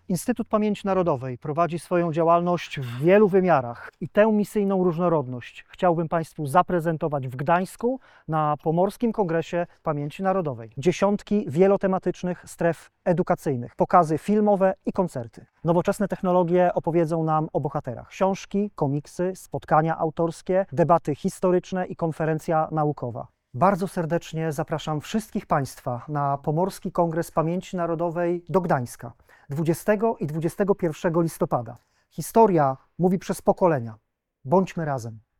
Instytut Pamięci Narodowej prowadzi swoją działalność w wielu wymiarach i tę misyjną różnorodność chciałbym Państwu zaprezentować w Gdańsku na Pomorskim Kongresie Pamięci Narodowej. Dziesiątki wielotematycznych stref edukacyjnych, pokazy filmowe i koncerty. Nowoczesne technologie opowiedzą nam o bohaterach. Książki, komiksy, spotkania autorskie, debaty historyczne i konferencja naukowa. Bardzo serdecznie zapraszam wszystkich Państwa na Pomorski Kongres Pamięci Narodowej do Gdańska 20 i 21 listopada. Historia mówi przez pokolenia. Bądźmy razem.